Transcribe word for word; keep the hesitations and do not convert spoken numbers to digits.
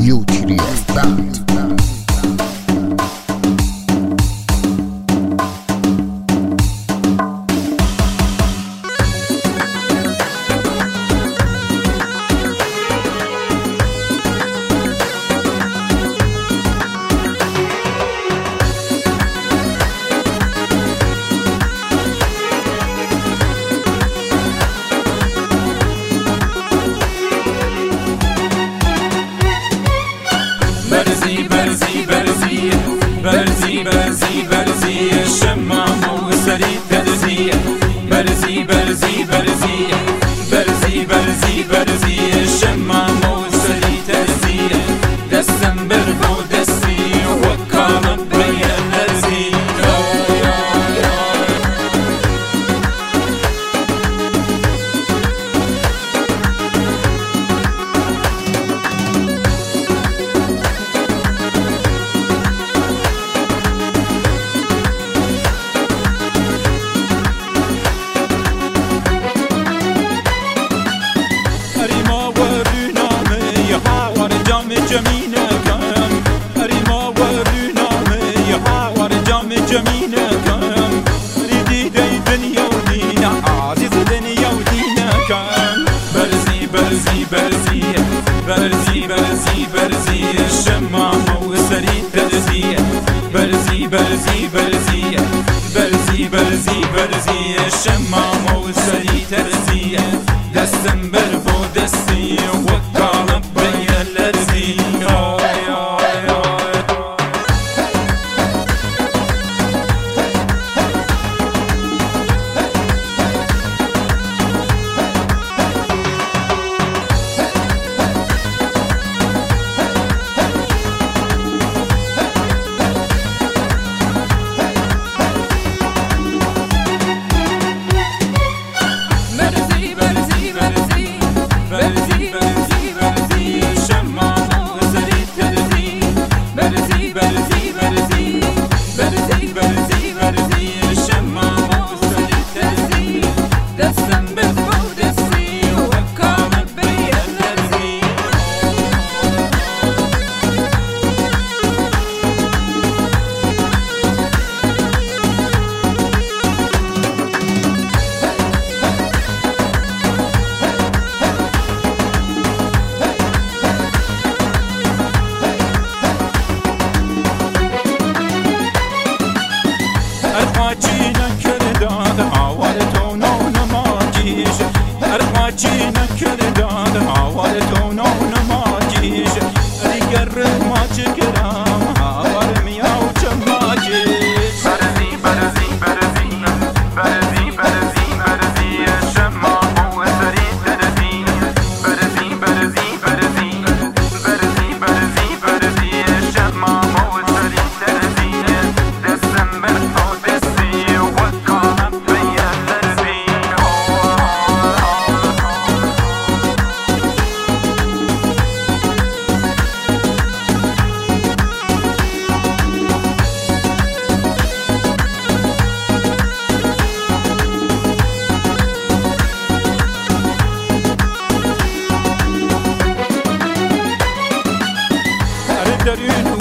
U T D F Band. برزي برزي برزي برزي برزي برزي الشمام وسري ترزي برزي برزي برزي برزي برزي برزي الشمام وسري ترزي دسم برغو دسي وكالب بين الرزي جمينة كم أريما ورنامي حوار جام جمينة كم ريدي دي دنيا ودينا عزيز دنيا ودينا كم برزي برزي برزي برزي برزي برزي الشمام وسري ترزي برزي برزي برزي برزي برزي برزي الشمام وسري ترزي دسم برفو دسي وكالب بين الرزي أرخاچينا كرداد عوالتو نو نماجيش أرخاچينا كرداد عوالتو نو نماجيش ريقر ما چكرام عوال مياو چماجيش برزي برزي برزي برزي برزي برزي الشمام وسري ترزي برزي برزي برزي برزي برزي برزي الشمام وسري ترزي دسم برفو درون